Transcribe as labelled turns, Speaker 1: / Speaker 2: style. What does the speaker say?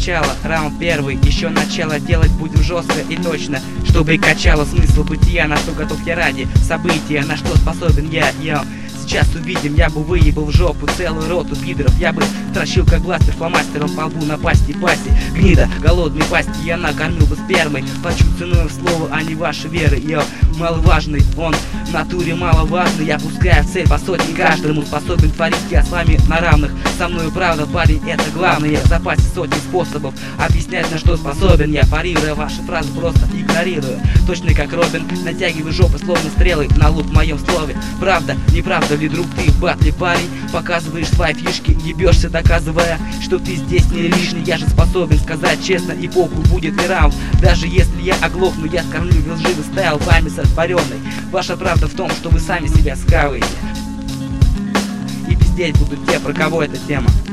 Speaker 1: начало, раунд первый. Еще начало, делать будем жестко и точно, чтобы и качало смысл бытия. На что готов я ради события, на что способен я. Сейчас увидим, я бы выебал в жопу целую роту пидоров. Я бы тращил как бластер фломастером по лбу на пасти паси. Гнида, голодной пасти я накормил бы спермой. Плачу ценой в слово, а не ваши веры. Маловажный, он в натуре маловажный. Я пускаю в цель по сотне каждому. Способен творить я с вами на равных. Со мной правда, парень, это главное. Я в запасе сотни способов объяснять, на что способен я. Парируя ваши фразы, просто игнорирую. Точно как Робин, натягиваю жопы словно стрелы на лук в моем слове. Правда, неправда ли, друг, ты в батле, парень? Показываешь свои фишки, ебешься, доказывая, что ты здесь не лишний. Я же способен сказать честно, и похуй будет ли раунд. Даже если я оглохну, я скормлю лживый стайл вами сотворенный. Ваша правда в том, что вы сами себя скаваете. И пиздеть будут те, про кого эта тема.